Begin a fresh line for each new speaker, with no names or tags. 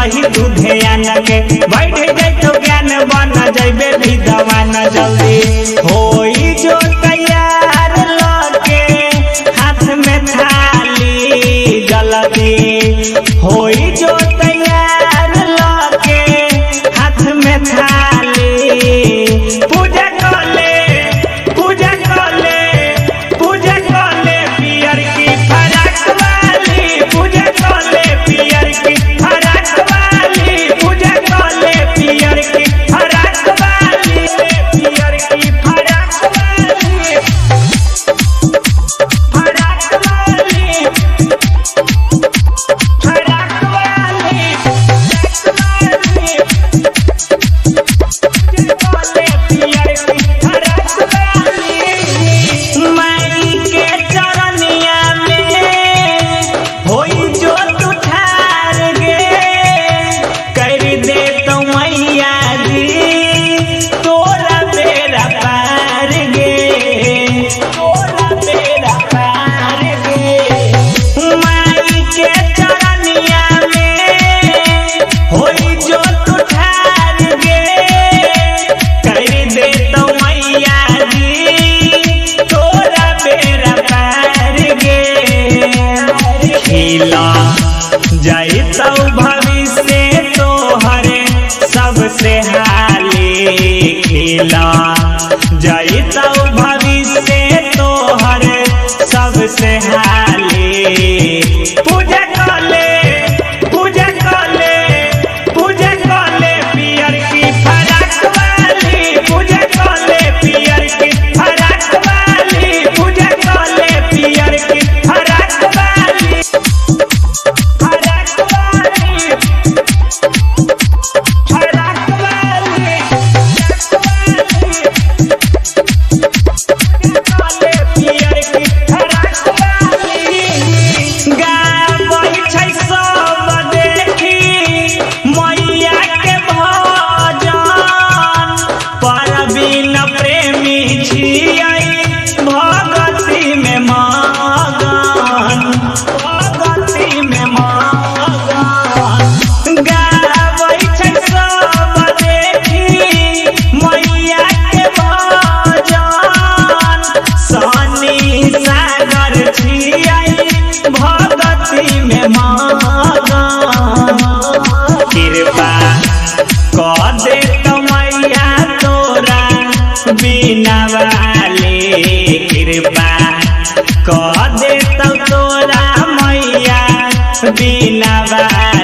दही दूधे आन के बैठ जाए तो ज्ञान बन जाबे विद्वान जल्दी होई जो तैयार लगे हाथ में थाली जल्दी होई जो तैयार लगे हाथ में थाली पूजा कले पियर की फराक वाली पूजा कले पियर की फराक वाली पूजा कले पियर की फराक वाली पियर की फराक वाली फराक वाली फराक वाली कले पियर की फराक वाली माई के चरनिया में होई जो तू ठार गे कर दे तो मैया जी तोरा बेरा पार गे तोरा बेरा पार गे माई के चरनिया में होई जो तू ठार गे कर दे तो मैया जी तोरा बेरा पार गे खिला जाई तो भविष्य तोहरे सबसे हाली खिला जाई तो भविष्य तोहरे सबसे हाली पूजा कले पियर की फराक वाली पूजा कले पियर की फराक वाली पूजा कले पियर की फराक वाली फराक वाली फराक वाली कले पियर की फराक वाली गाबै छै सब देखी मैया के भजन परवीन प्रेमी छियै भगती में मगन भगती में मगन गाबै छै सब देखी मैया के भजन सनी सागर छियै भगती में मगन कृपा क दे तो मैया तोरा बिना वाली कृपा क दे तो तोरा मैया बिना वाली